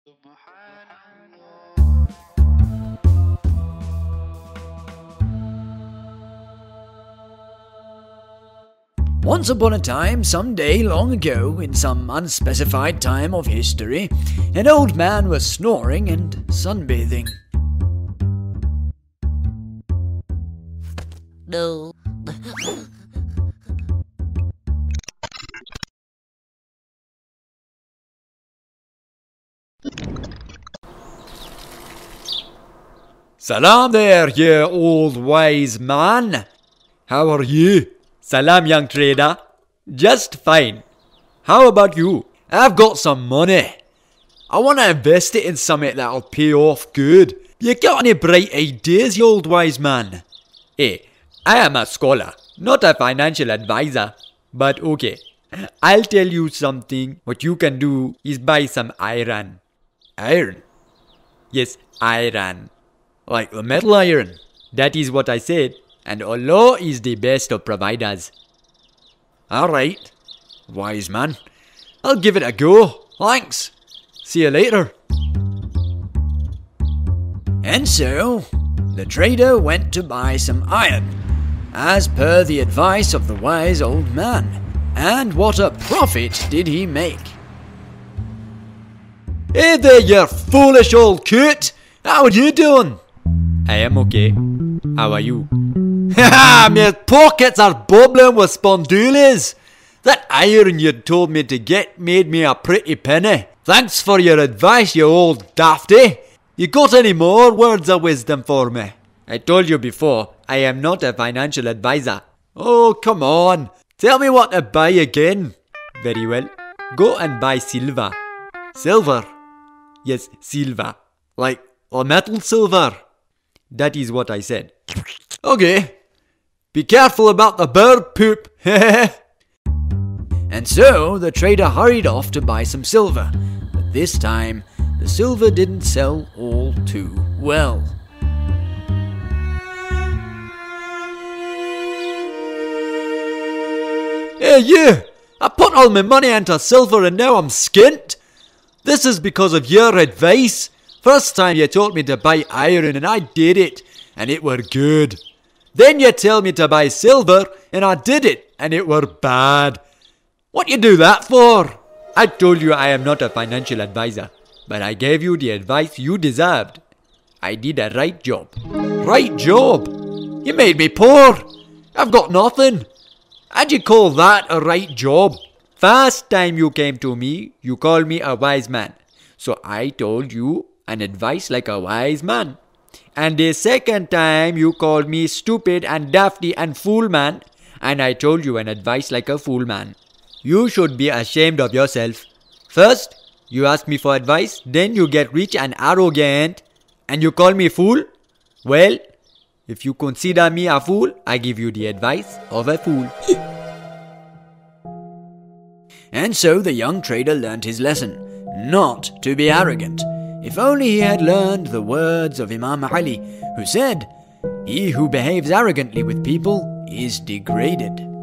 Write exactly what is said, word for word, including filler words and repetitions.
Once upon a time, some day long ago, in some unspecified time of history, an old man was snoring and sunbathing. No. Salam there, you old wise man. How are you? Salam, young trader. Just fine. How about you? I've got some money. I want to invest it in something that'll pay off good. You got any bright ideas, you old wise man? Hey, I am a scholar, not a financial advisor. But okay, I'll tell you something. What you can do is buy some iron. Iron? Yes, iron. Like the metal iron. That is what I said. And Allah is the best of providers. Alright, wise man. I'll give it a go. Thanks. See you later. And so, the trader went to buy some iron, as per the advice of the wise old man. And what a profit did he make! Hey there, you foolish old coot! How are you doing? I am okay. How are you? Haha, my pockets are bubbling with spondoolies. That iron you told me to get made me a pretty penny. Thanks for your advice, you old dafty. You got any more words of wisdom for me? I told you before, I am not a financial advisor. Oh, come on. Tell me what to buy again. Very well. Go and buy silver. Silver? Yes, silver. Like a metal silver. That is what I said. Okay. Be careful about the bird poop. And so the trader hurried off to buy some silver. But this time, the silver didn't sell all too well. Hey you! I put all my money into silver and now I'm skint. This is because of your advice. First time you told me to buy iron and I did it. And it were good. Then you tell me to buy silver and I did it and it were bad. What you do that for? I told you I am not a financial advisor. But I gave you the advice you deserved. I did a right job. Right job? You made me poor. I've got nothing. How'd you call that a right job? First time you came to me, you called me a wise man. So I told you an advice like a wise man. And the second time you called me stupid and dafty and fool man. And I told you an advice like a fool man. You should be ashamed of yourself. First, you ask me for advice, then you get rich and arrogant, and you call me fool? Well, if you consider me a fool, I give you the advice of a fool. And so the young trader learned his lesson, not to be arrogant. If only he had learned the words of Imam Ali, who said, "He who behaves arrogantly with people is degraded."